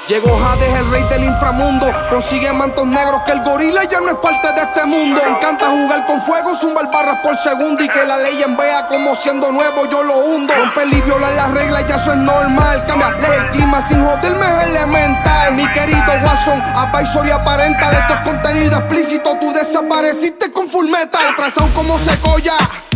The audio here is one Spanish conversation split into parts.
Llegó Hades, el rey del inframundo. Consigue mantos negros que el gorila ya no es parte de este mundo. Me encanta jugar con fuego, zumbar barras por segundo. Y que la ley vea como siendo nuevo yo lo hundo. Romper y violar las reglas, ya eso es normal. Cambiarle el clima sin joderme es elemental. Mi querido Watson, advisory parental. Esto es contenido explícito, tú desapareciste con Full Metal. Atrasado como Sequoia.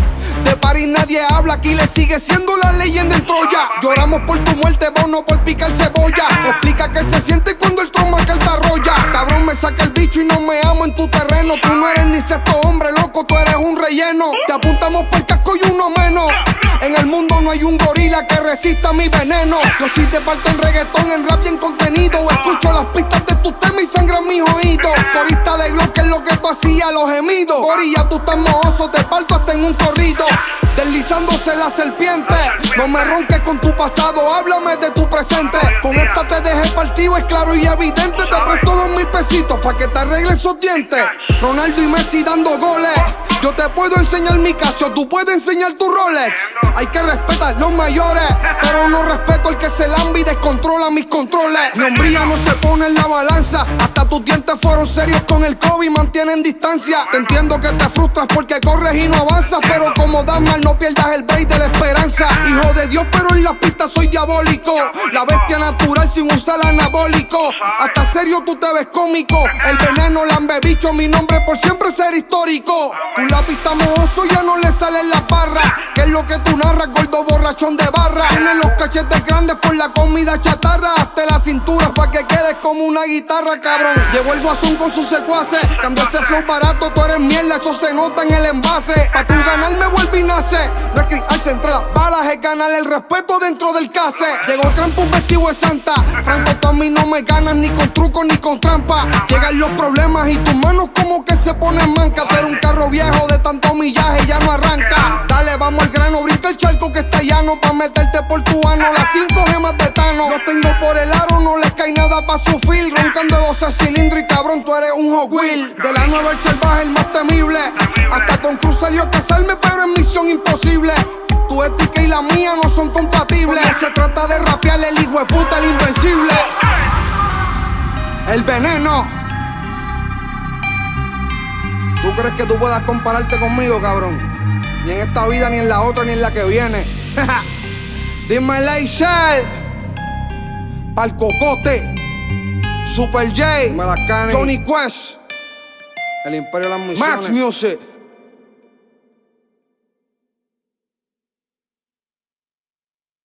De París nadie habla, aquí le sigue siendo la leyenda en Troya. Lloramos por tu muerte, vos no por picar cebolla. Explica qué se siente cuando el trauma que él te arrolla. Cabrón, me saca el bicho y no me amo en tu terreno. Tú no eres ni sexto hombre, loco, tú eres un relleno. Te apuntamos por el casco y uno menos. En el mundo no hay un gorila que resista mi veneno. Yo sí te parto en reggaetón, en rap y en contenido. Escucho las pistas de tu tema y sangran mis oídos. Corista de Glock, que es lo que tú hacías, los gemidos. Gorilla, tú estás mohoso, te parto hasta en un corrido. Deslizándose la serpiente. No me ronques con tu pasado, háblame de tu presente. Con esta te dejé partido, es claro y evidente. Te presto 2,000 pesitos pa' que te arregles esos dientes. Ronaldo y Messi dando goles. Yo te puedo enseñar mi Casio, tú puedes enseñar tu Rolex. Hay que respetar los mayores, pero no respeto al que se lamba y descontrola mis controles. Mi hombría no se pone en la balanza. Hasta tus dientes fueron serios con el COVID, mantienen distancia. Te entiendo que te frustras porque corres y no avanzas, pero como das mal no pierdas el break de la esperanza. Hijo de Dios, pero en las pistas soy diabólico. La bestia natural sin usar anabólico. Hasta serio tú te ves cómico. El veneno lambe bicho, mi nombre por siempre ser histórico. Tu lápiz está mohoso, ya no le salen las barras. ¿Qué es lo que tú narras, gordo borrachón de barra? Tienes los cachetes grandes por la comida chatarra. Hazte la cintura pa' que quedes como una guitarra, cabrón. Llegó el Guasón con sus secuaces. Cambia ese flow barato, tú eres mierda, eso se nota en el envase. Pa' tu ganar me vuelve y nace. No es criarse entre las balas, es ganar el respeto dentro del case. Llegó Krampus vestido de santa. Franco, tú a mí no me ganas ni con truco ni con trampa. Llegan los problemas y tus manos como que se ponen manca. Pero un carro viejo de tanto millaje ya no arranca. Dale, vamos al grano, brinca el charco que está llano. Pa' meterte por tu ano, las 5 gemas de Tano. Los tengo por el aro, no les cae nada pa' sufrir. Roncando 12 cilindros y cabrón, tú eres un Hot Wheel. De la nueva el salvaje, el más temible. Hasta Tom Cruise salió a casarme, pero en misión imposible. Tu ética y la mía no son compatibles. Cuando se trata de rapear, el hijo de puta, el invencible. El veneno. ¿Tú crees que tú puedas compararte conmigo, cabrón? Ni en esta vida, ni en la otra, ni en la que viene. Dime Leisel, Pa'l Cocote, Super J, Johnny Quest, El Imperio de las Misiones, Max Music.